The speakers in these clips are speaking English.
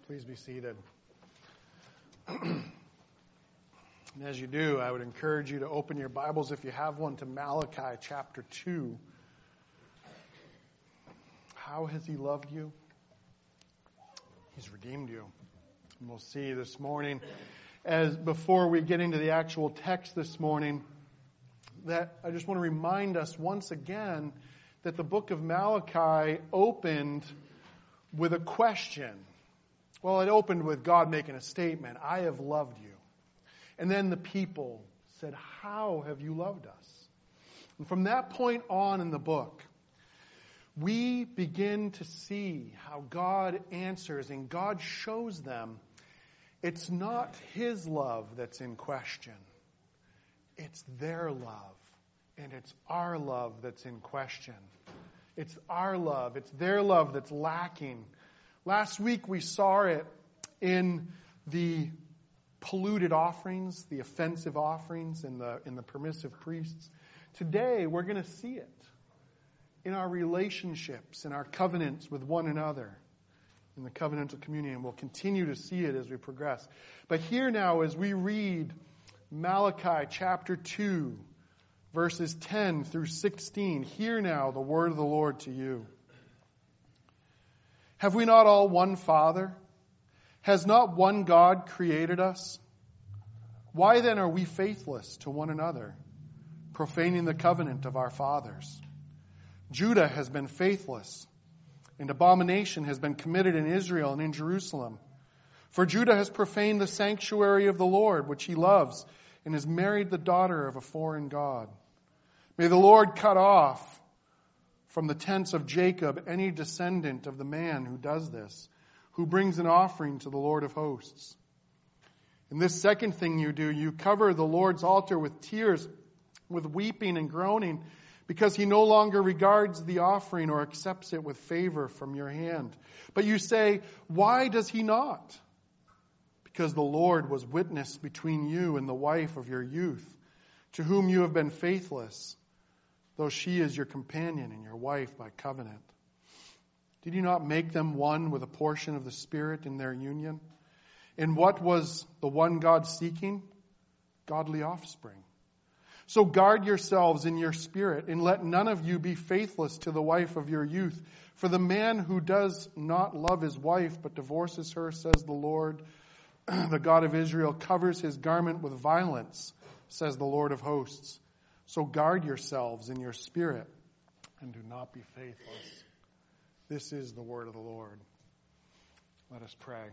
Please be seated. And as you do, I would encourage you to open your Bibles, if you have one, to Malachi chapter 2. How has He loved you? He's redeemed you. And we'll see this morning, as before we get into the actual text this morning, that I just want to remind us once again that the book of Malachi opened with a question. Well, it opened with God making a statement, I have loved you. And then the people said, how have you loved us? And from that point on in the book, we begin to see how God answers and God shows them it's not His love that's in question. It's their love. And it's our love that's in question. It's our love. It's their love that's lacking. Last week we saw it in the polluted offerings, the offensive offerings, in the permissive priests. Today we're going to see it in our relationships, in our covenants with one another, in the covenantal communion. We'll continue to see it as we progress. But here now, as we read Malachi chapter 2, verses 10 through 16, hear now the word of the Lord to you. Have we not all one Father? Has not one God created us? Why then are we faithless to one another, profaning the covenant of our fathers? Judah has been faithless, and abomination has been committed in Israel and in Jerusalem. For Judah has profaned the sanctuary of the Lord, which he loves, and has married the daughter of a foreign god. May the Lord cut off from the tents of Jacob any descendant of the man who does this, who brings an offering to the Lord of hosts. And this second thing you do, you cover the Lord's altar with tears, with weeping and groaning, because He no longer regards the offering or accepts it with favor from your hand. But you say, why does He not? Because the Lord was witness between you and the wife of your youth, to whom you have been faithless, though she is your companion and your wife by covenant. Did you not make them one with a portion of the Spirit in their union? And what was the one God seeking? Godly offspring. So guard yourselves in your spirit, and let none of you be faithless to the wife of your youth. For the man who does not love his wife, but divorces her, says the Lord, the God of Israel, covers his garment with violence, says the Lord of hosts. So guard yourselves in your spirit, and do not be faithless. This is the word of the Lord. Let us pray.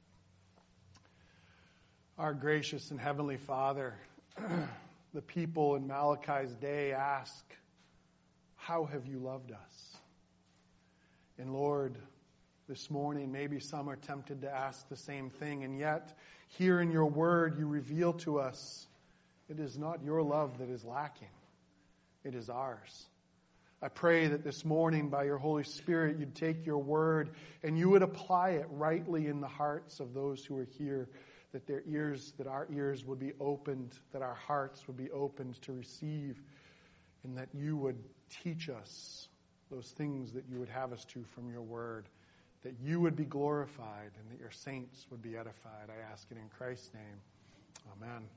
Our gracious and heavenly Father, the people in Malachi's day ask, how have you loved us? And Lord, this morning, maybe some are tempted to ask the same thing, and yet, here in your word, you reveal to us it is not your love that is lacking. It is ours. I pray that this morning, by your Holy Spirit, you'd take your word and you would apply it rightly in the hearts of those who are here, that our ears would be opened, that our hearts would be opened to receive, and that you would teach us those things that you would have us to from your word, that you would be glorified and that your saints would be edified. I ask it in Christ's name.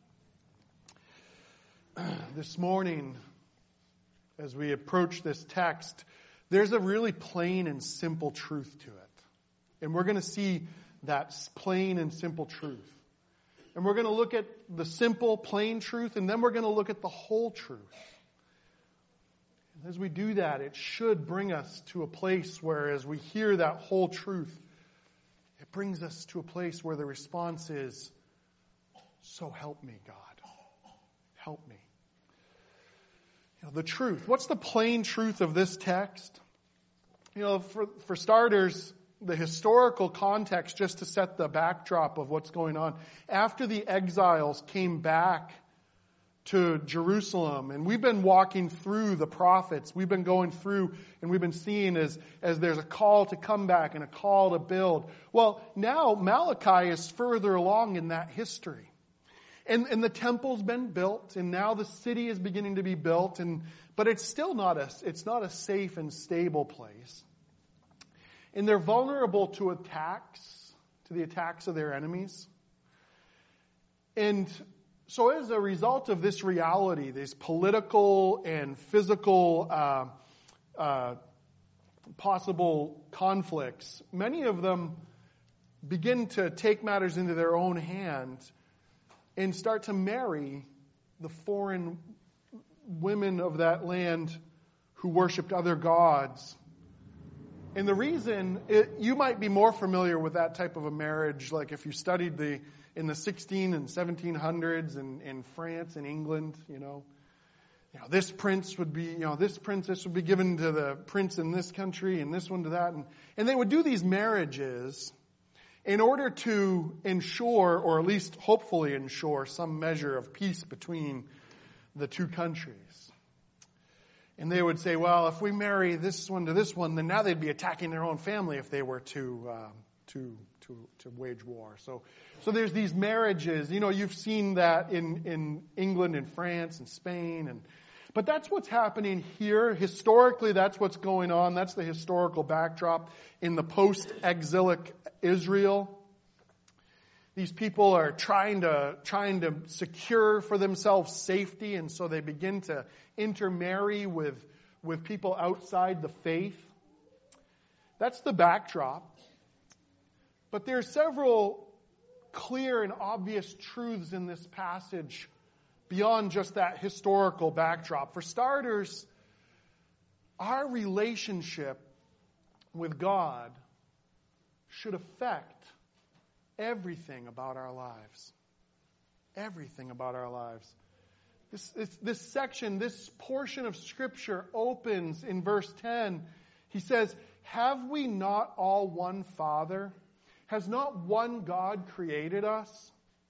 Amen. This morning, as we approach this text, there's a really plain and simple truth to it. And we're going to see that plain and simple truth. And we're going to look at the simple, plain truth, and then we're going to look at the whole truth. And as we do that, it should bring us to a place where, as we hear that whole truth, it brings us to a place where the response is, so help me, God. Help me. The truth. What's the plain truth of this text? For starters, the historical context, just to set the backdrop of what's going on. After the exiles came back to Jerusalem, and we've been walking through the prophets, we've been going through and we've been seeing as there's a call to come back and a call to build. Well, now Malachi is further along in that history. And the temple's been built, and now the city is beginning to be built, but it's still not a safe and stable place. And they're vulnerable to attacks to the attacks of their enemies. And so as a result of this reality, these political and physical possible conflicts, many of them begin to take matters into their own hands and start to marry the foreign women of that land who worshipped other gods. And the reason, you might be more familiar with that type of a marriage, like if you studied in the 16 and 1700s in France and England, this prince would be, this princess would be given to the prince in this country and this one to that. And they would do these marriages in order to ensure, or at least hopefully ensure, some measure of peace between the two countries. And they would say, well, if we marry this one to this one, then now they'd be attacking their own family if they were to wage war. So there's these marriages. You've seen that in England and France and Spain. But that's what's happening here. Historically, that's what's going on. That's the historical backdrop in the post-exilic Israel. These people are trying to secure for themselves safety, and so they begin to intermarry with people outside the faith. That's the backdrop. But there are several clear and obvious truths in this passage beyond just that historical backdrop. For starters, our relationship with God should affect everything about our lives. Everything about our lives. This section, this portion of Scripture opens in verse 10. He says, "Have we not all one Father? Has not one God created us?"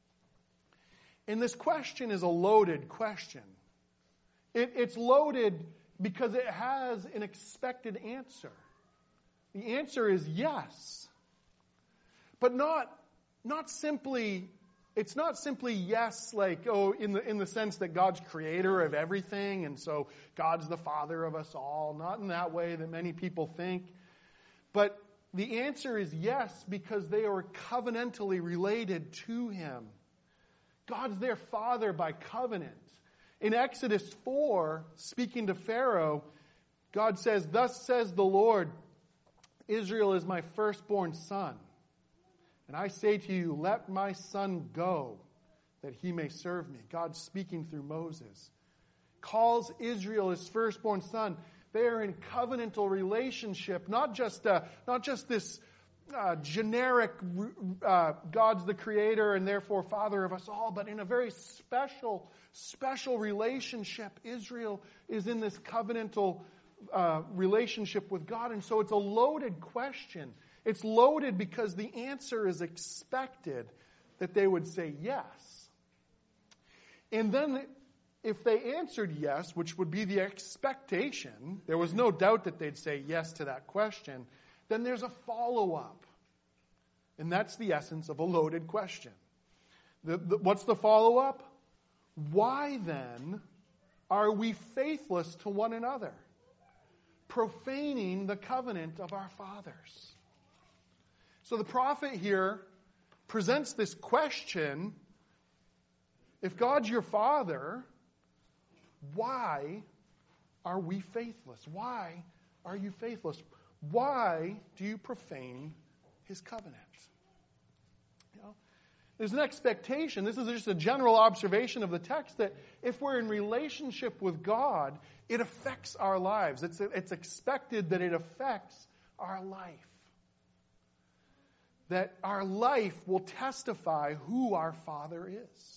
And this question is a loaded question. It's loaded because it has an expected answer. The answer is yes. But not simply, it's not simply yes, like, in the sense that God's creator of everything, and so God's the Father of us all. Not in that way that many people think. But the answer is yes, because they are covenantally related to Him. God's their Father by covenant. In Exodus 4, speaking to Pharaoh, God says, "Thus says the Lord, Israel is my firstborn son. And I say to you, let my son go, that he may serve me." God speaking through Moses. Calls Israel his firstborn son. They are in covenantal relationship, not just this generic God's the creator and therefore Father of us all, but in a very special relationship. Israel is in this covenantal relationship with God, and so it's a loaded question. It's loaded because the answer is expected that they would say yes. And then if they answered yes, which would be the expectation, there was no doubt that they'd say yes to that question, then there's a follow-up. And that's the essence of a loaded question. What's the follow-up? Why then are we faithless to one another, profaning the covenant of our fathers? So the prophet here presents this question. If God's your Father, why are we faithless? Why are you faithless? Why do you profane His covenant? There's an expectation. This is just a general observation of the text that if we're in relationship with God, it affects our lives. It's expected that it affects our life. That our life will testify who our Father is.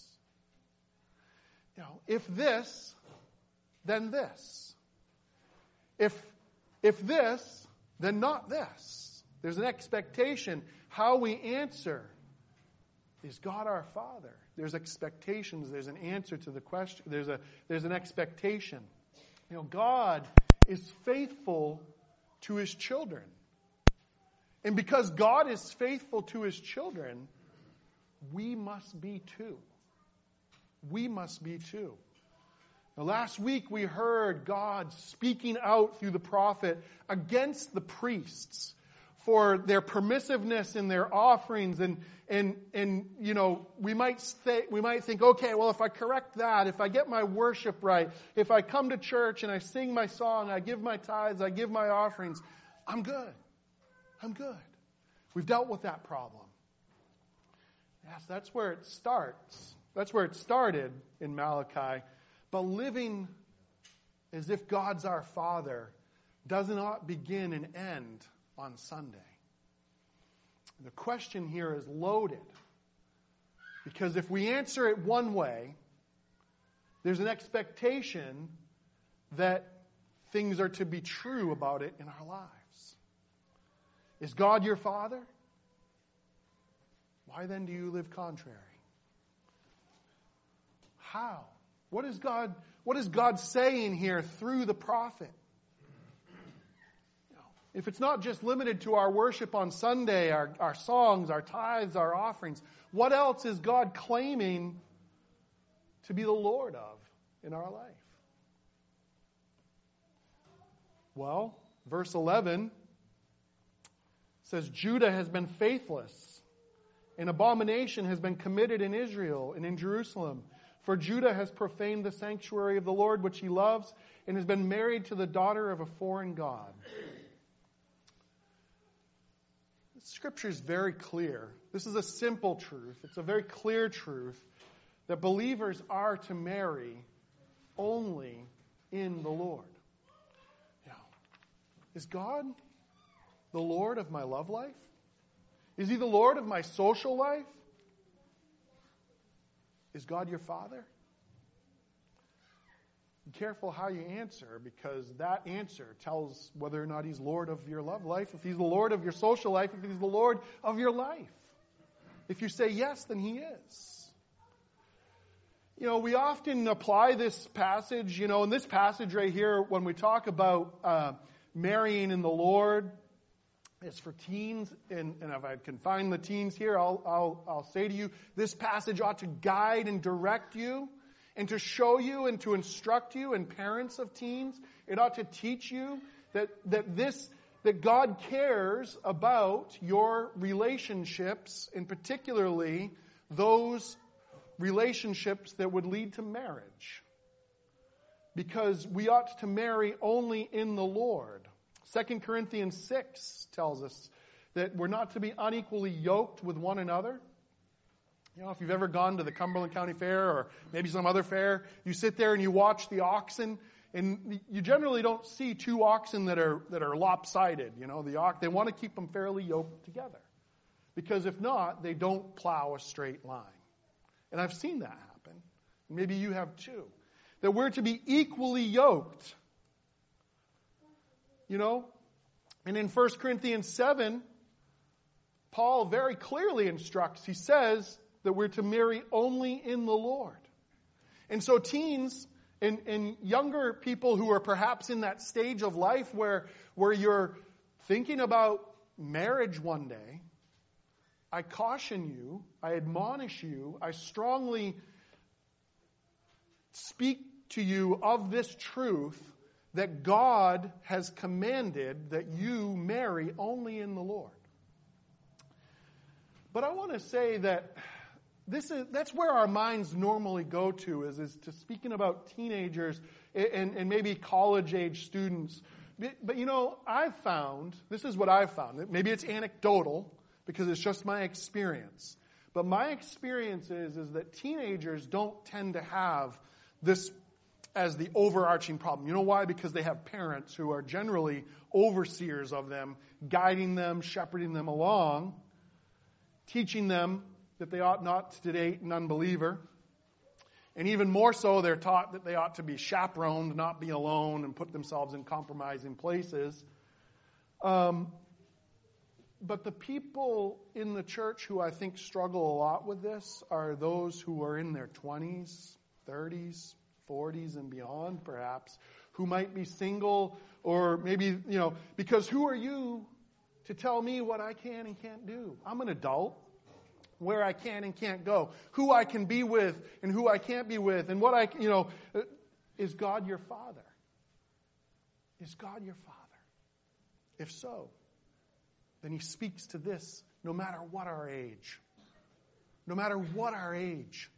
If this, then this. If this, then not this. There's an expectation. How we answer is God our Father. There's expectations. There's an answer to the question. There's an expectation. God is faithful to His children. And because God is faithful to His children, we must be too. We must be too. Now, last week we heard God speaking out through the prophet against the priests for their permissiveness in their offerings, and you know, we might think, okay, well, if I correct that, if I get my worship right, if I come to church and I sing my song, I give my tithes, I give my offerings, I'm good. I'm good. We've dealt with that problem. Yes, that's where it starts. That's where it started in Malachi. But living as if God's our Father does not begin and end on Sunday. The question here is loaded. Because if we answer it one way, there's an expectation that things are to be true about it in our lives. Is God your Father? Why then do you live contrary? How? What is God saying here through the prophet? If it's not just limited to our worship on Sunday, our songs, our tithes, our offerings, what else is God claiming to be the Lord of in our life? Well, verse 11 says, Judah has been faithless. An abomination has been committed in Israel and in Jerusalem. For Judah has profaned the sanctuary of the Lord, which he loves, and has been married to the daughter of a foreign god. Scripture is very clear. This is a simple truth. It's a very clear truth that believers are to marry only in the Lord. Now, is God the Lord of my love life? Is He the Lord of my social life? Is God your Father? Be careful how you answer, because that answer tells whether or not He's Lord of your love life, if He's the Lord of your social life, if He's the Lord of your life. If you say yes, then He is. You know, we often apply this passage, you know, in this passage right here, when we talk about marrying in the Lord, it's for teens, and if I can find the teens here, I'll say to you, this passage ought to guide and direct you, and to show you and to instruct you, and parents of teens, it ought to teach you that God cares about your relationships, and particularly those relationships that would lead to marriage. Because we ought to marry only in the Lord. 2 Corinthians 6 tells us that we're not to be unequally yoked with one another. You know, if you've ever gone to the Cumberland County Fair or maybe some other fair, you sit there and you watch the oxen, and you generally don't see two oxen that are lopsided. You know, they want to keep them fairly yoked together, because if not, they don't plow a straight line. And I've seen that happen. Maybe you have too. That we're to be equally yoked. You know, and in 1 Corinthians 7, Paul very clearly instructs. He says that we're to marry only in the Lord. And so teens and younger people who are perhaps in that stage of life where you're thinking about marriage one day, I caution you, I admonish you, I strongly speak to you of this truth, that God has commanded that you marry only in the Lord. But I want to say that that's where our minds normally go to, is to speaking about teenagers and maybe college-age students. But you know, this is what I've found. Maybe it's anecdotal, because it's just my experience. But my experience is that teenagers don't tend to have this as the overarching problem. You know why? Because they have parents who are generally overseers of them, guiding them, shepherding them along, teaching them that they ought not to date an unbeliever. And even more so, they're taught that they ought to be chaperoned, not be alone, and put themselves in compromising places. But the people in the church who I think struggle a lot with this are those who are in their 20s, 30s, 40s and beyond, perhaps, who might be single, or maybe, you know, because who are you to tell me what I can and can't do? I'm an adult, where I can and can't go, who I can be with and who I can't be with, and is God your Father? Is God your Father? If so, then he speaks to this no matter what our age. No matter what our age.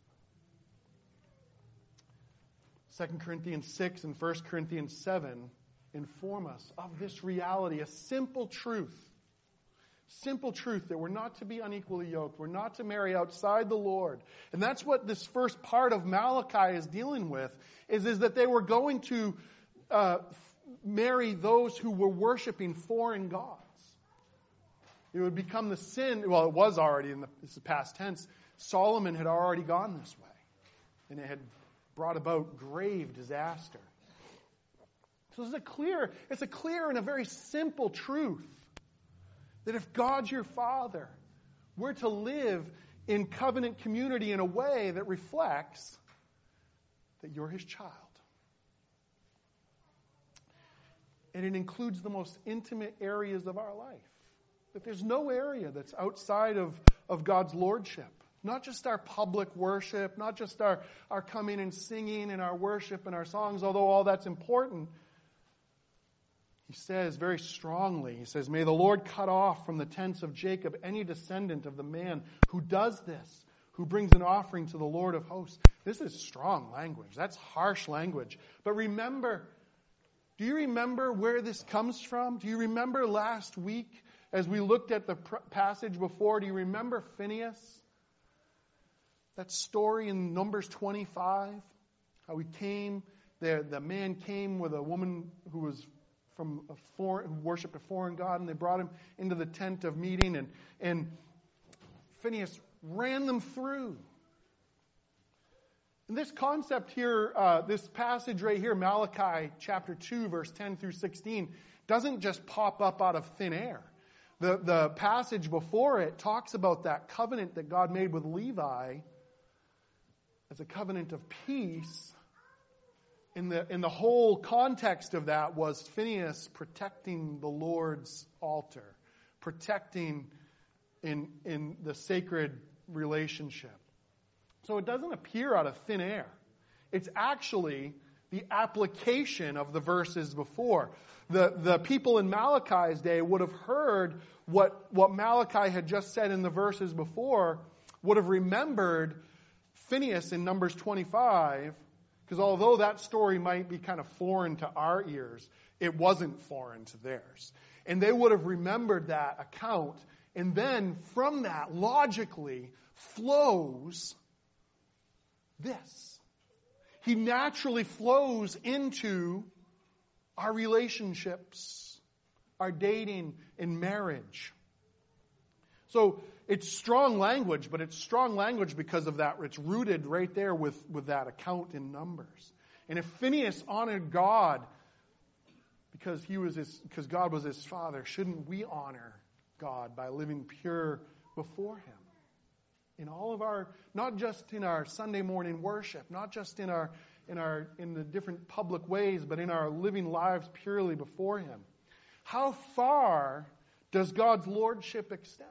2 Corinthians 6 and 1 Corinthians 7 inform us of this reality, a simple truth. Simple truth that we're not to be unequally yoked. We're not to marry outside the Lord. And that's what this first part of Malachi is dealing with, is that they were going to marry those who were worshiping foreign gods. It would become the sin, well, it was already this is past tense. Solomon had already gone this way. And it had brought about grave disaster. So it's a clear and a very simple truth that if God's your Father, we're to live in covenant community in a way that reflects that you're His child. And it includes the most intimate areas of our life. That there's no area that's outside of God's lordship. Not just our public worship, not just our coming and singing and our worship and our songs, although all that's important. He says very strongly, he says, "May the Lord cut off from the tents of Jacob any descendant of the man who does this, who brings an offering to the Lord of hosts." This is strong language. That's harsh language. But remember, do you remember where this comes from? Do you remember last week as we looked at the passage before? Do you remember Phinehas? That story in Numbers 25, how he came, the man came with a woman who was who worshipped a foreign god, and they brought him into the tent of meeting, and Phinehas ran them through. And this concept here, this passage right here, Malachi chapter 2, verse 10 through 16, doesn't just pop up out of thin air. The passage before it talks about that covenant that God made with Levi as a covenant of peace. In the whole context of that was Phinehas protecting the Lord's altar, protecting in the sacred relationship. So it doesn't appear out of thin air. It's actually the application of the verses before. The people in Malachi's day would have heard what Malachi had just said in the verses before, would have remembered Phinehas in Numbers 25, because although that story might be kind of foreign to our ears, it wasn't foreign to theirs. And they would have remembered that account. And then from that, logically, flows this. He naturally flows into our relationships, our dating and marriage. So it's strong language, but it's strong language because of that. It's rooted right there with that account in Numbers. And if Phinehas honored God because God was his father, shouldn't we honor God by living pure before Him? In all of our, not just in our Sunday morning worship, not just in the different public ways, but in our living lives purely before Him. How far does God's lordship extend?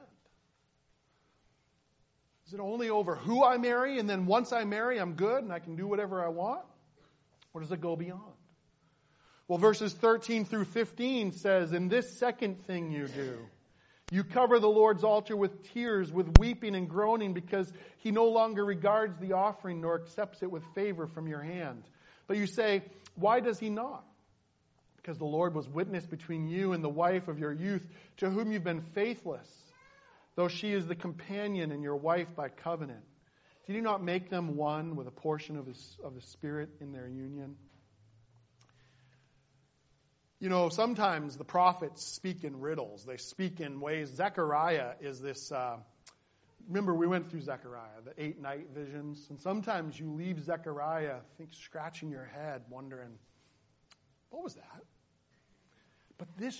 Is it only over who I marry, and then once I marry, I'm good and I can do whatever I want? Or does it go beyond? Well, verses 13 through 15 says, "And this second thing you do, you cover the Lord's altar with tears, with weeping and groaning, because He no longer regards the offering nor accepts it with favor from your hand. But you say, why does He not? Because the Lord was witness between you and the wife of your youth, to whom you've been faithless, though she is the companion and your wife by covenant. Did He not make them one with a portion of the Spirit in their union?" You know, sometimes the prophets speak in riddles. They speak in ways. Zechariah is this, remember we went through Zechariah, the 8 night visions. And sometimes you leave Zechariah, scratching your head, wondering, what was that? But this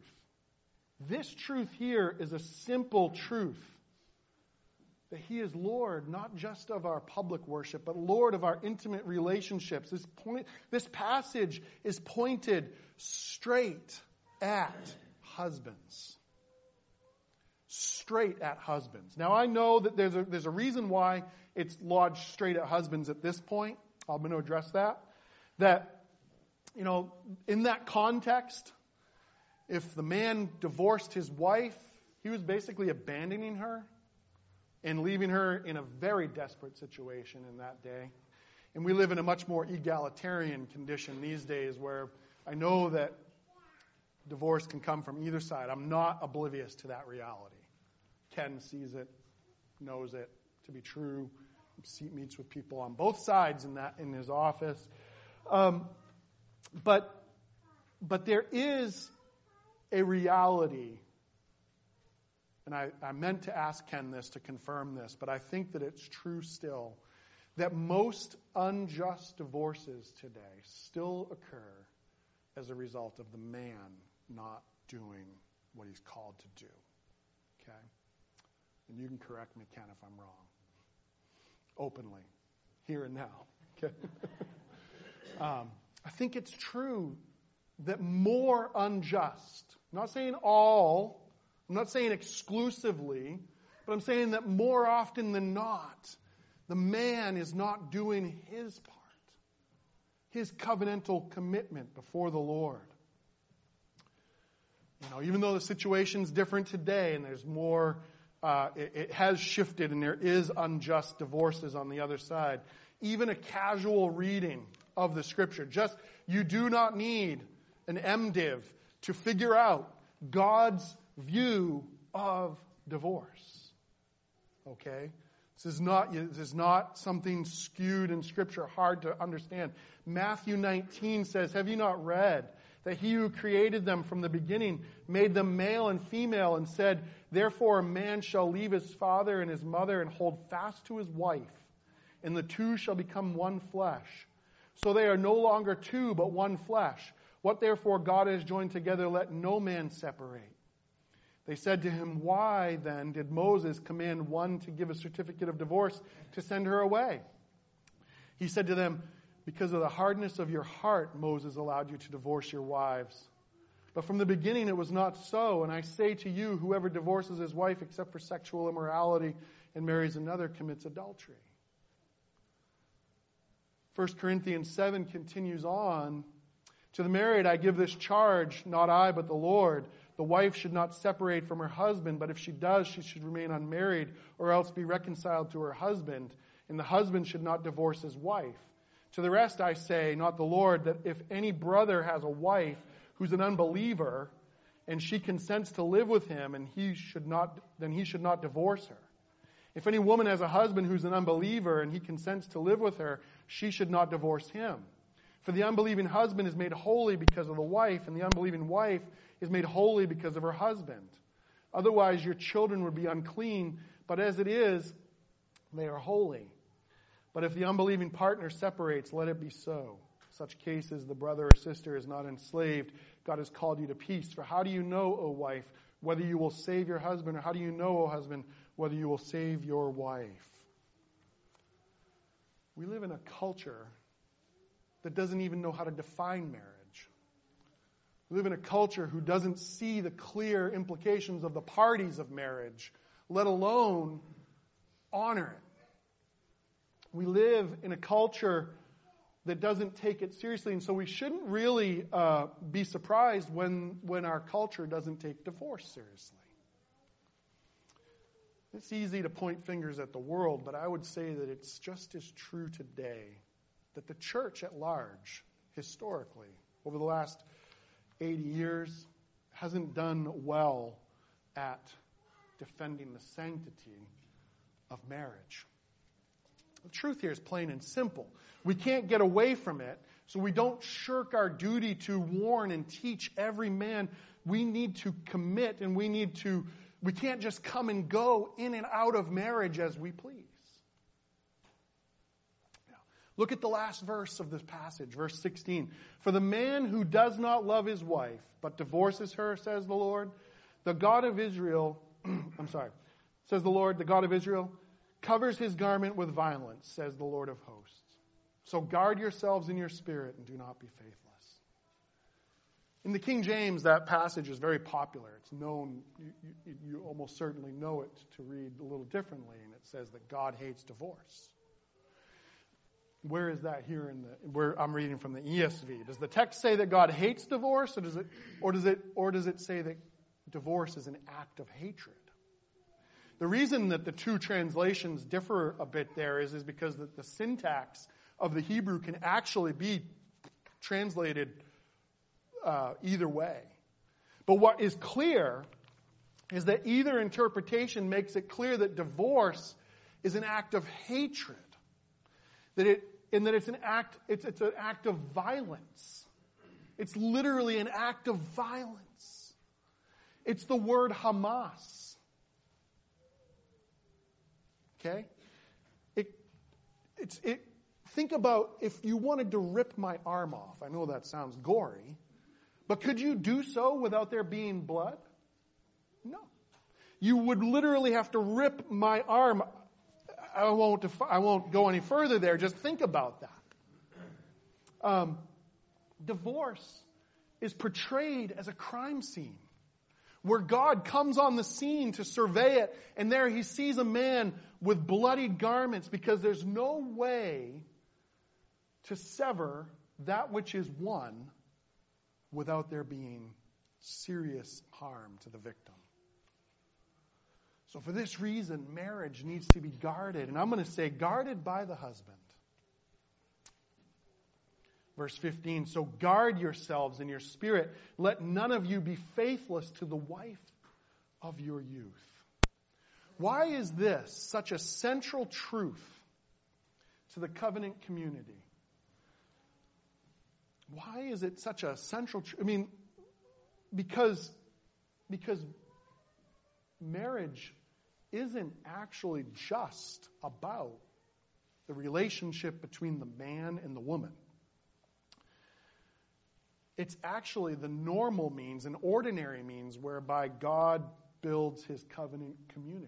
truth here is a simple truth. That He is Lord, not just of our public worship, but Lord of our intimate relationships. This passage is pointed straight at husbands. Straight at husbands. Now I know that there's a reason why it's lodged straight at husbands at this point. I'm going to address that. That, in that context, If the man divorced his wife, he was basically abandoning her and leaving her in a very desperate situation in that day. And we live in a much more egalitarian condition these days where I know that divorce can come from either side. I'm not oblivious to that reality. Ken sees it, knows it to be true. He meets with people on both sides in his office. But there is a reality, and I meant to ask Ken this to confirm this, but I think that it's true still, that most unjust divorces today still occur as a result of the man not doing what he's called to do. Okay? And you can correct me, Ken, if I'm wrong. Openly. Here and now. Okay? I think it's true that more unjust, I'm not saying all, I'm not saying exclusively, but I'm saying that more often than not, the man is not doing his part, his covenantal commitment before the Lord. Even though the situation's different today and there's more, it has shifted and there is unjust divorces on the other side, even a casual reading of the Scripture, you do not need an MDiv to figure out God's view of divorce. Okay? This is not something skewed in Scripture, hard to understand. Matthew 19 says, "Have you not read that he who created them from the beginning made them male and female and said, therefore a man shall leave his father and his mother and hold fast to his wife, and the two shall become one flesh. So they are no longer two, but one flesh. What therefore God has joined together, let no man separate." They said to him, "Why then did Moses command one to give a certificate of divorce to send her away?" He said to them, "Because of the hardness of your heart, Moses allowed you to divorce your wives. But from the beginning it was not so. And I say to you, whoever divorces his wife except for sexual immorality and marries another commits adultery." 1 Corinthians 7 continues on. "To the married I give this charge, not I, but the Lord. The wife should not separate from her husband, but if she does, she should remain unmarried, or else be reconciled to her husband. And the husband should not divorce his wife. To the rest I say, not the Lord, that if any brother has a wife who's an unbeliever, and she consents to live with him, and he should not divorce her. If any woman has a husband who's an unbeliever, and he consents to live with her, she should not divorce him. For the unbelieving husband is made holy because of the wife, and the unbelieving wife is made holy because of her husband. Otherwise your children would be unclean, but as it is, they are holy. But if the unbelieving partner separates, let it be so. In such cases, the brother or sister is not enslaved. God has called you to peace. For how do you know, O wife, whether you will save your husband, or how do you know, O husband, whether you will save your wife?" We live in a culture that doesn't even know how to define marriage. We live in a culture who doesn't see the clear implications of the parties of marriage, let alone honor it. We live in a culture that doesn't take it seriously, and so we shouldn't really be surprised when our culture doesn't take divorce seriously. It's easy to point fingers at the world, but I would say that it's just as true today that the church at large, historically, over the last 80 years, hasn't done well at defending the sanctity of marriage. The truth here is plain and simple. We can't get away from it, so we don't shirk our duty to warn and teach every man. We need to commit, and we can't just come and go in and out of marriage as we please. Look at the last verse of this passage, verse 16. "For the man who does not love his wife, but divorces her, says the Lord, the God of Israel, says the Lord, the God of Israel, covers his garment with violence, says the Lord of hosts. So guard yourselves in your spirit and do not be faithless." In the King James, that passage is very popular. It's known, you almost certainly know it to read a little differently, and it says that God hates divorce. Where is that here where I'm reading from the ESV? Does the text say that God hates divorce, or does it say that divorce is an act of hatred? The reason that the two translations differ a bit there is because the syntax of the Hebrew can actually be translated either way. But what is clear is that either interpretation makes it clear that divorce is an act of hatred. It's an act of violence. It's literally an act of violence. It's the word Hamas. Okay? Think about if you wanted to rip my arm off. I know that sounds gory, but could you do so without there being blood? No. You would literally have to rip my arm. I won't go any further there. Just think about that. Divorce is portrayed as a crime scene where God comes on the scene to survey it, and there he sees a man with bloodied garments because there's no way to sever that which is one without there being serious harm to the victim. So for this reason, marriage needs to be guarded. And I'm going to say guarded by the husband. Verse 15, so guard yourselves in your spirit. Let none of you be faithless to the wife of your youth. Why is this such a central truth to the covenant community? Why is it such a central truth? I mean, because marriage isn't actually just about the relationship between the man and the woman. It's actually the normal means, an ordinary means, whereby God builds his covenant community.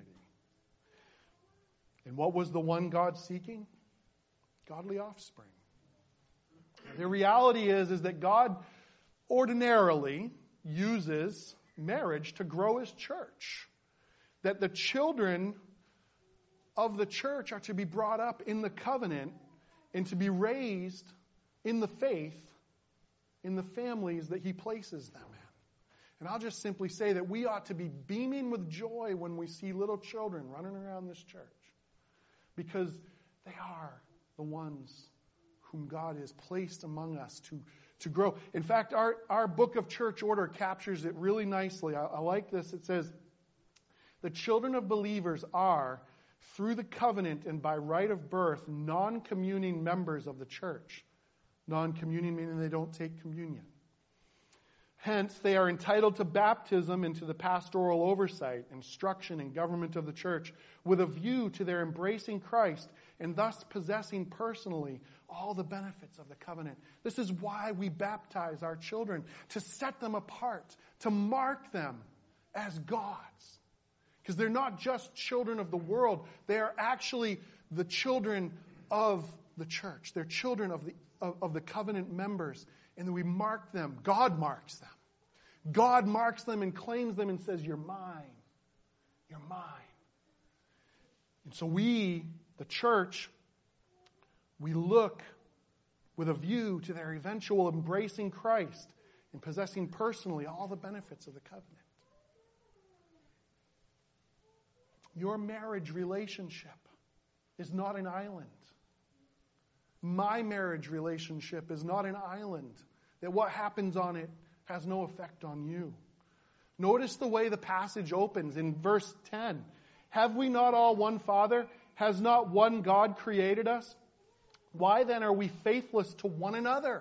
And what was the one God seeking? Godly offspring. The reality is that God ordinarily uses marriage to grow his church. That the children of the church are to be brought up in the covenant and to be raised in the faith in the families that he places them in. And I'll just simply say that we ought to be beaming with joy when we see little children running around this church, because they are the ones whom God has placed among us to grow. In fact, our book of church order captures it really nicely. I like this. It says, the children of believers are, through the covenant and by right of birth, non-communing members of the church. Non-communing meaning they don't take communion. Hence, they are entitled to baptism and to the pastoral oversight, instruction, and government of the church, with a view to their embracing Christ and thus possessing personally all the benefits of the covenant. This is why we baptize our children, to set them apart, to mark them as God's. Because they're not just children of the world, they are actually the children of the church. They're children of the covenant members. And then we mark them. God marks them. God marks them and claims them and says, you're mine. You're mine. And so we, the church, we look with a view to their eventual embracing Christ and possessing personally all the benefits of the covenant. Your marriage relationship is not an island. My marriage relationship is not an island, that what happens on it has no effect on you. Notice the way the passage opens in verse 10. Have we not all one Father? Has not one God created us? Why then are we faithless to one another?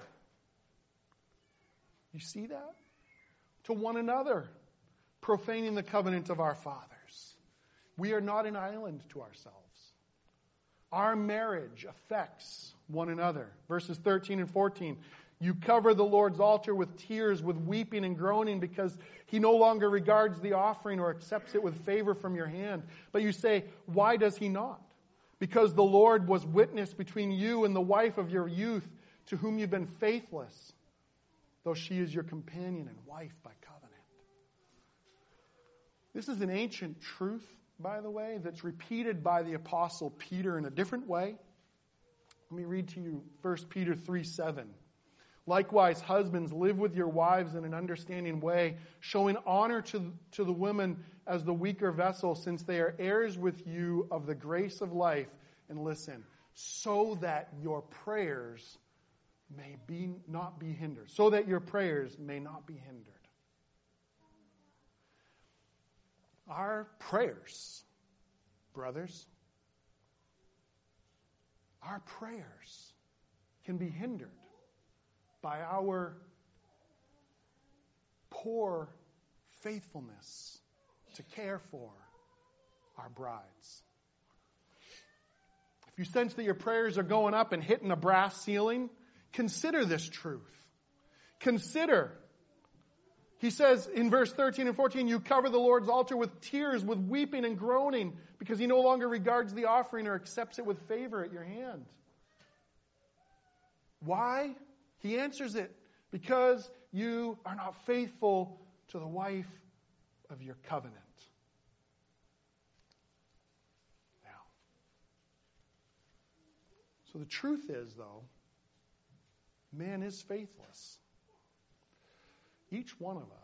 You see that? To one another, profaning the covenant of our fathers. We are not an island to ourselves. Our marriage affects one another. Verses 13 and 14. You cover the Lord's altar with tears, with weeping and groaning, because he no longer regards the offering or accepts it with favor from your hand. But you say, why does he not? Because the Lord was witness between you and the wife of your youth, to whom you've been faithless, though she is your companion and wife by covenant. This is an ancient truth, by the way, that's repeated by the Apostle Peter in a different way. Let me read to you 1 Peter 3:7. Likewise, husbands, live with your wives in an understanding way, showing honor to the women as the weaker vessel, since they are heirs with you of the grace of life. And listen, so that your prayers may not be hindered. So that your prayers may not be hindered. Our prayers, brothers, our prayers can be hindered by our poor faithfulness to care for our brides. If you sense that your prayers are going up and hitting a brass ceiling, consider this truth. Consider. He says in verse 13 and 14, you cover the Lord's altar with tears, with weeping and groaning, because he no longer regards the offering or accepts it with favor at your hand. Why? He answers it, because you are not faithful to the wife of your covenant. Now, so the truth is, though, man is faithless. Each one of us.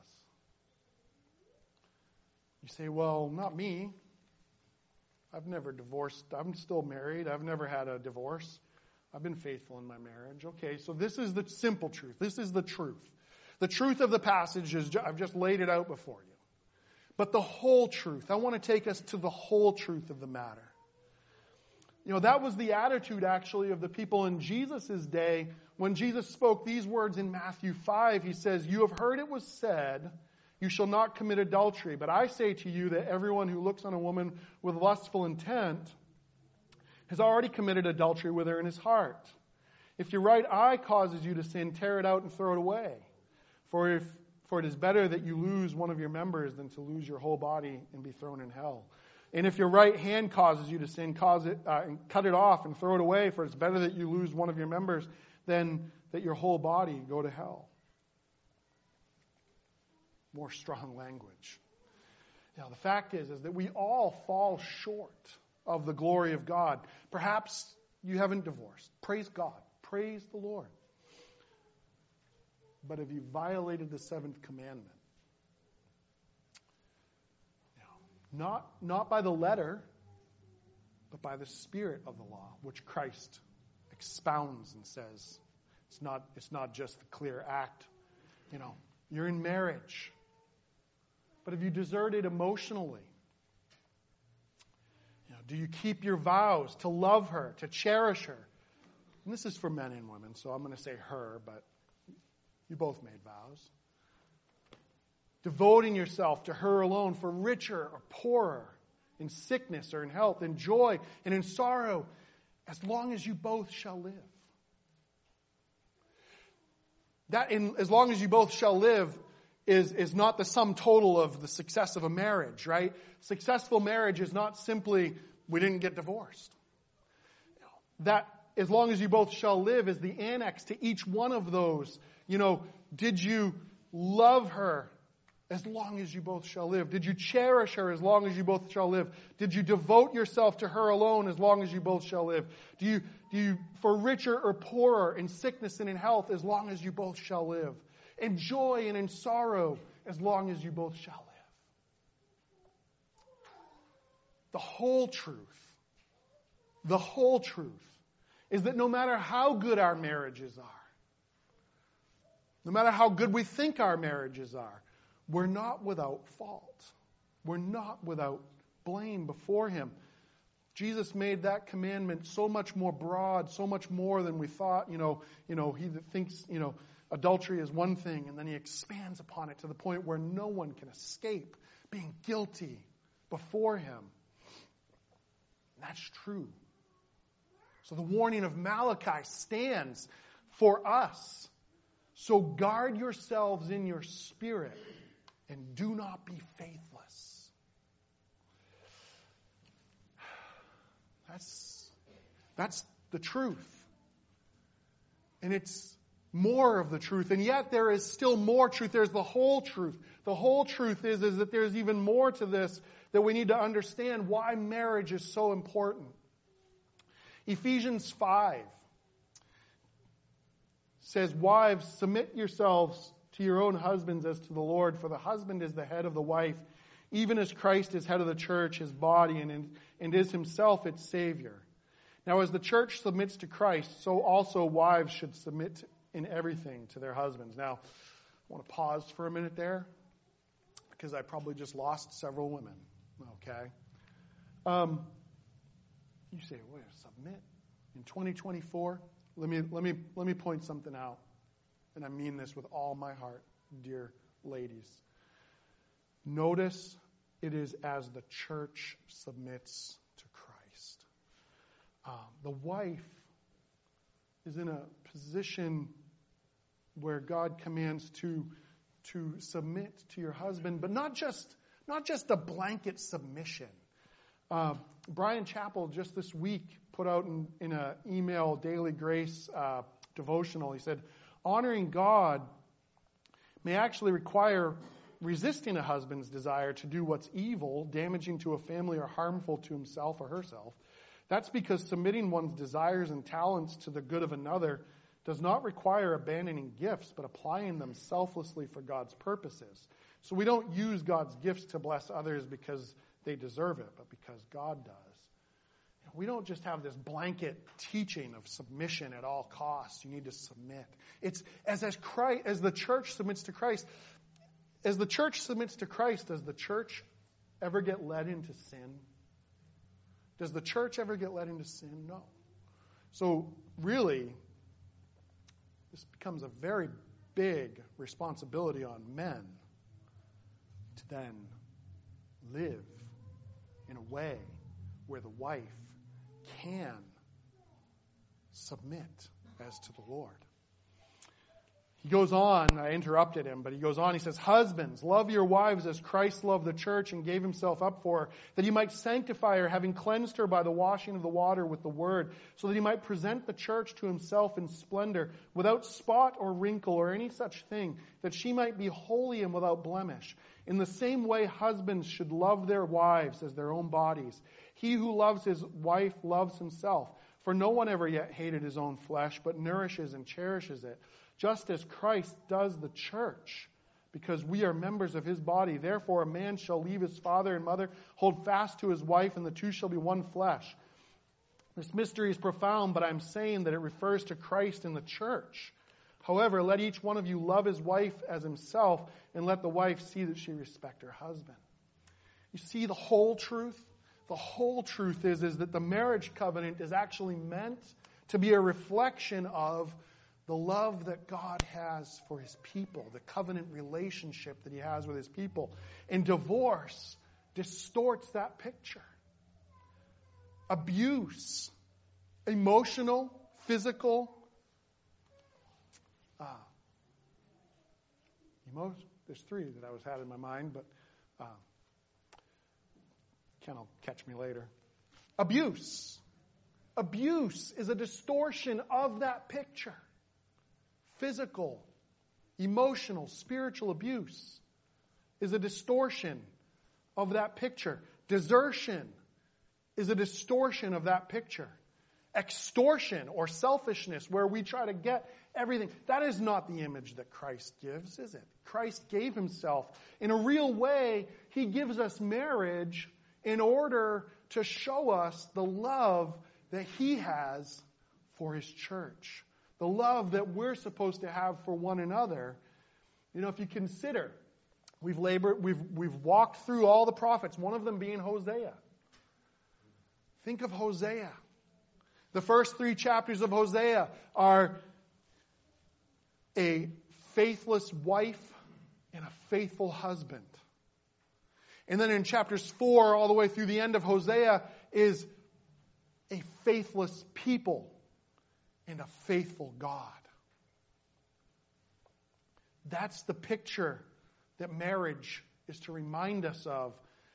You say, well, not me. I've never divorced. I'm still married. I've never had a divorce. I've been faithful in my marriage. Okay, so this is the simple truth. This is the truth. The truth of the passage is, I've just laid it out before you. But the whole truth, I want to take us to the whole truth of the matter. You know, that was the attitude, actually, of the people in Jesus' day. When Jesus spoke these words in Matthew 5, he says, you have heard it was said, you shall not commit adultery. But I say to you that everyone who looks on a woman with lustful intent has already committed adultery with her in his heart. If your right eye causes you to sin, tear it out and throw it away. For it is better that you lose one of your members than to lose your whole body and be thrown in hell. And if your right hand causes you to sin, cut it off and throw it away. For it's better that you lose one of your members than that your whole body go to hell. More strong language. Now, the fact is that we all fall short of the glory of God. Perhaps you haven't divorced. Praise God. Praise the Lord. But have you violated the seventh commandment? Not by the letter, but by the spirit of the law, which Christ expounds and says, it's not just the clear act. You know, you're in marriage. But have you deserted emotionally? You know, do you keep your vows to love her, to cherish her? And this is for men and women, so I'm going to say her, but you both made vows. Devoting yourself to her alone, for richer or poorer, in sickness or in health, in joy and in sorrow, as long as you both shall live. As long as you both shall live is not the sum total of the success of a marriage, right? Successful marriage is not simply, we didn't get divorced. That as long as you both shall live is the annex to each one of those. You know, did you love her as long as you both shall live? Did you cherish her as long as you both shall live? Did you devote yourself to her alone as long as you both shall live? Do you for richer or poorer, in sickness and in health, as long as you both shall live? In joy and in sorrow, as long as you both shall live? The whole truth is that no matter how good our marriages are, no matter how good we think our marriages are, we're not without fault. We're not without blame before Him. Jesus made that commandment so much more broad, so much more than we thought. He that thinks, adultery is one thing, and then He expands upon it to the point where no one can escape being guilty before Him. And that's true. So the warning of Malachi stands for us. So guard yourselves in your spirit and do not be faithless. That's the truth. And it's more of the truth. And yet there is still more truth. There's the whole truth. The whole truth is that there's even more to this, that we need to understand why marriage is so important. Ephesians 5 says, wives, submit yourselves to your own husbands as to the Lord, for the husband is the head of the wife, even as Christ is head of the church, his body, and is himself its Savior. Now, as the church submits to Christ, so also wives should submit in everything to their husbands. Now, I want to pause for a minute there, because I probably just lost several women. Okay? You say, wait, submit? In 2024? Let me point something out. And I mean this with all my heart, dear ladies. Notice it is as the church submits to Christ. The wife is in a position where God commands to submit to your husband, but not just a blanket submission. Brian Chappell just this week put out in an email Daily Grace devotional. He said, honoring God may actually require resisting a husband's desire to do what's evil, damaging to a family, or harmful to himself or herself. That's because submitting one's desires and talents to the good of another does not require abandoning gifts, but applying them selflessly for God's purposes. So we don't use God's gifts to bless others because they deserve it, but because God does. We don't just have this blanket teaching of submission at all costs. You need to submit. It's as the church submits to Christ. As the church submits to Christ, does the church ever get led into sin? Does the church ever get led into sin? No. So really, this becomes a very big responsibility on men to then live in a way where the wife can submit as to the Lord. He goes on, I interrupted him, but he goes on, he says, husbands, love your wives as Christ loved the church and gave himself up for her, that he might sanctify her, having cleansed her by the washing of the water with the word, so that he might present the church to himself in splendor, without spot or wrinkle or any such thing, that she might be holy and without blemish. In the same way, husbands should love their wives as their own bodies. He who loves his wife loves himself, for no one ever yet hated his own flesh, but nourishes and cherishes it, just as Christ does the church, because we are members of his body. Therefore, a man shall leave his father and mother, hold fast to his wife, and the two shall be one flesh. This mystery is profound, but I'm saying that it refers to Christ and the church. However, let each one of you love his wife as himself, and let the wife see that she respect her husband. You see the whole truth? The whole truth is that the marriage covenant is actually meant to be a reflection of the love that God has for his people, the covenant relationship that he has with his people. And divorce distorts that picture. Abuse, emotional, physical, there's three that I had in my mind, but Ken will catch me later. Abuse. Abuse is a distortion of that picture. Physical, emotional, spiritual abuse is a distortion of that picture. Desertion is a distortion of that picture. Extortion or selfishness, where we try to get everything, that is not the image that Christ gives, is it? Christ gave himself. In a real way, he gives us marriage in order to show us the love that he has for his church. The love that we're supposed to have for one another. You know, if you consider, we've walked through all the prophets, one of them being Hosea. Think of Hosea. The first 3 chapters of Hosea are a faithless wife and a faithful husband. And then in chapters 4 all the way through the end of Hosea is a faithless people and a faithful God. That's the picture that marriage is to remind us of.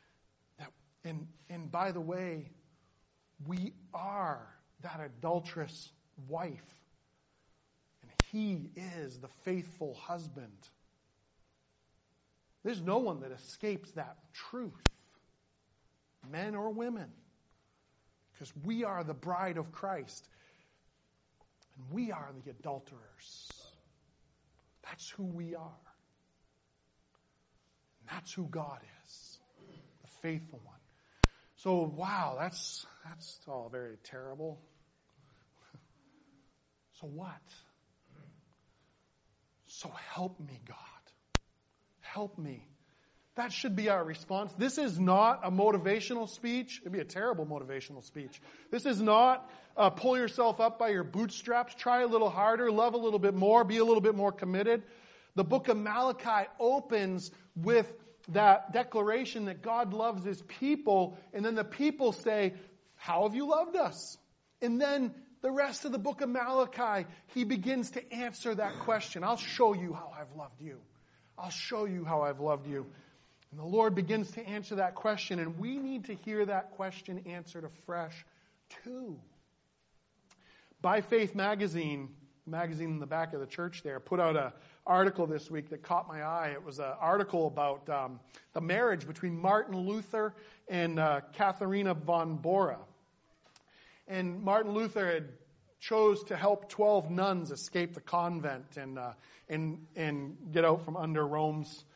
And by the way, we are that adulterous wife. And he is the faithful husband. There's no one that escapes that truth, men or women, because we are the bride of Christ. And we are the adulterers. That's who we are. And that's who God is, the faithful one. So, wow, that's all very terrible. So what? So help me, God. Help me. That should be our response. This is not a motivational speech. It'd be a terrible motivational speech. This is not pull yourself up by your bootstraps, try a little harder, love a little bit more, be a little bit more committed. The book of Malachi opens with that declaration that God loves His people, and then the people say, how have you loved us? And then the rest of the book of Malachi, he begins to answer that question. I'll show you how I've loved you. I'll show you how I've loved you. And the Lord begins to answer that question, and we need to hear that question answered afresh too. By Faith magazine in the back of the church there, put out an article this week that caught my eye. It was an article about the marriage between Martin Luther and Katharina von Bora. And Martin Luther had chose to help 12 nuns escape the convent and get out from under Rome's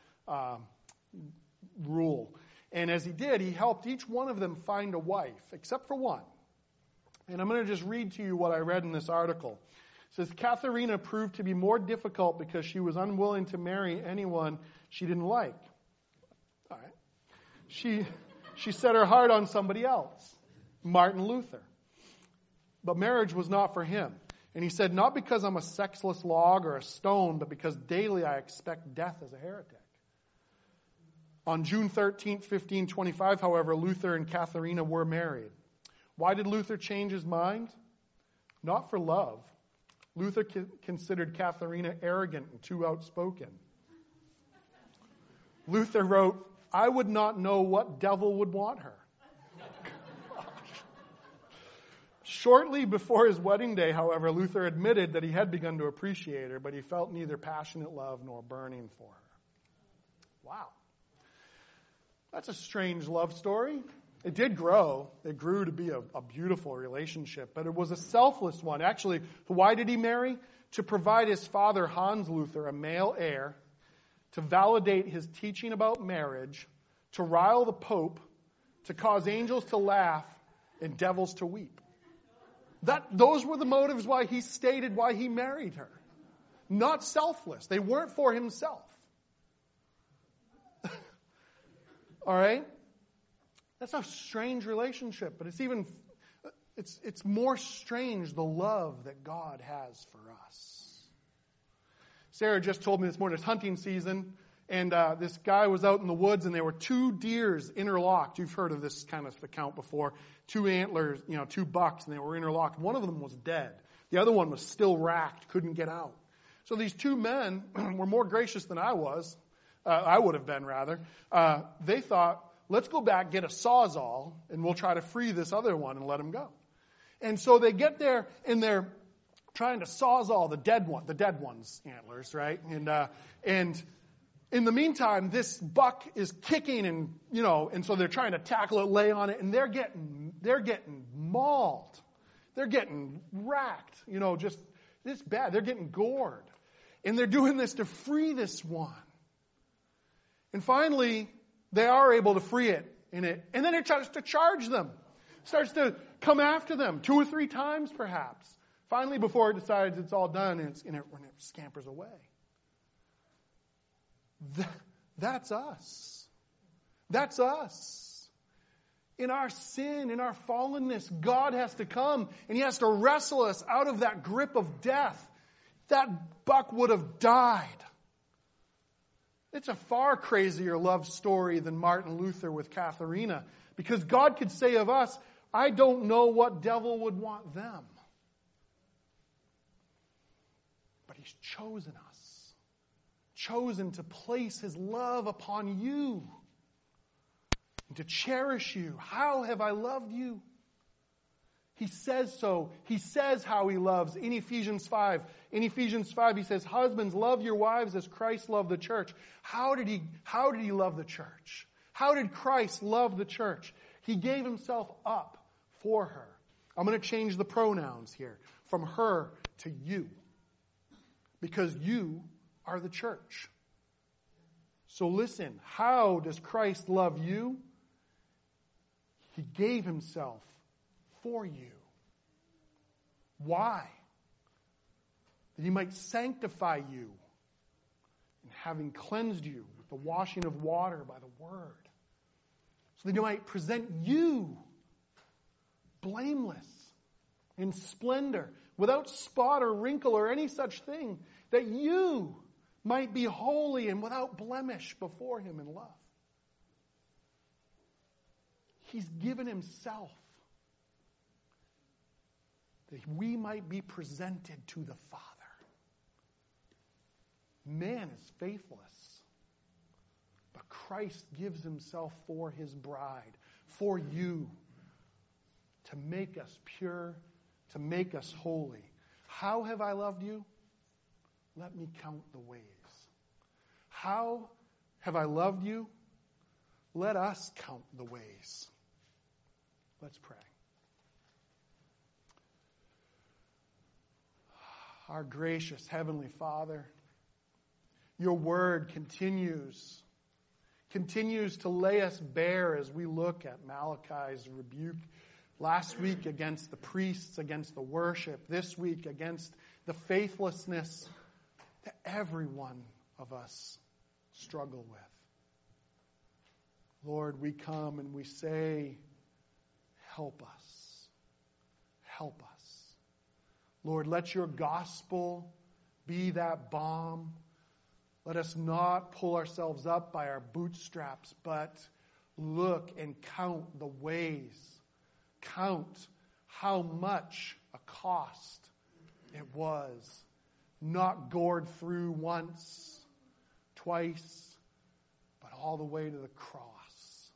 rule. And as he did, he helped each one of them find a wife, except for one. And I'm going to just read to you what I read in this article. It says, Katharina proved to be more difficult because she was unwilling to marry anyone she didn't like. All right. She set her heart on somebody else, Martin Luther. But marriage was not for him. And he said, not because I'm a sexless log or a stone, but because daily I expect death as a heretic. On June 13th, 1525, however, Luther and Katharina were married. Why did Luther change his mind? Not for love. Luther considered Katharina arrogant and too outspoken. Luther wrote, I would not know what devil would want her. Shortly before his wedding day, however, Luther admitted that he had begun to appreciate her, but he felt neither passionate love nor burning for her. Wow. That's a strange love story. It did grow. It grew to be a beautiful relationship, but it was a selfless one. Actually, why did he marry? To provide his father, Hans Luther, a male heir, to validate his teaching about marriage, to rile the Pope, to cause angels to laugh and devils to weep. Those were the motives why he stated why he married her. Not selfless. They weren't for himself. All right? That's a strange relationship, but it's more strange the love that God has for us. Sarah just told me this morning, it's hunting season, and this guy was out in the woods, and there were two deers interlocked. You've heard of this kind of account before. Two antlers, two bucks, and they were interlocked. One of them was dead. The other one was still racked, couldn't get out. So these two men were more gracious than I was. I would have been, rather. They thought, let's go back, get a Sawzall, and we'll try to free this other one and let him go. And so they get there, and they're trying to Sawzall the dead one's antlers, right? And in the meantime, this buck is kicking, and so they're trying to tackle it, lay on it, and they're getting mauled. They're getting racked, just this bad. They're getting gored. And they're doing this to free this one. And finally, they are able to free it, and then it starts to charge them. Starts to come after them 2 or 3 times, perhaps. Finally, before it decides it's all done, and it scampers away. That's us. That's us. In our sin, in our fallenness, God has to come, and He has to wrestle us out of that grip of death. That buck would have died. It's a far crazier love story than Martin Luther with Katharina, because God could say of us, I don't know what devil would want them. But He's chosen us. Chosen to place His love upon you. And to cherish you. How have I loved you? He says so. He says how He loves in Ephesians 5. In Ephesians 5, He says, husbands, love your wives as Christ loved the church. How did He love the church? How did Christ love the church? He gave Himself up for her. I'm going to change the pronouns here from her to you. Because you are the church. So listen, how does Christ love you? He gave himself for you. Why? That he might sanctify you, and having cleansed you with the washing of water by the word, so that he might present you blameless in splendor, without spot or wrinkle or any such thing, that you might be holy and without blemish before him in love. He's given himself that we might be presented to the Father. Man is faithless, but Christ gives himself for his bride, for you, to make us pure, to make us holy. How have I loved you? Let me count the ways. How have I loved you? Let us count the ways. Let's pray. Our gracious Heavenly Father, your word continues to lay us bare as we look at Malachi's rebuke last week against the priests, against the worship, this week against the faithlessness that every one of us struggle with. Lord, we come and we say, help us. Help us. Lord, let your gospel be that balm. Let us not pull ourselves up by our bootstraps, but look and count the ways. Count how much a cost it was. Not gored through once, twice, but all the way to the cross.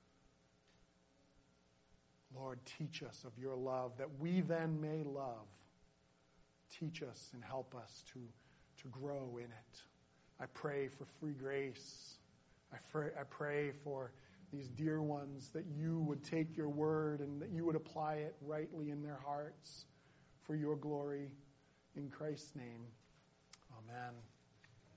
Lord, teach us of your love, that we then may love. Teach us and help us to grow in it. I pray for free grace. I pray for these dear ones, that you would take your word and that you would apply it rightly in their hearts for your glory. In Christ's name, amen.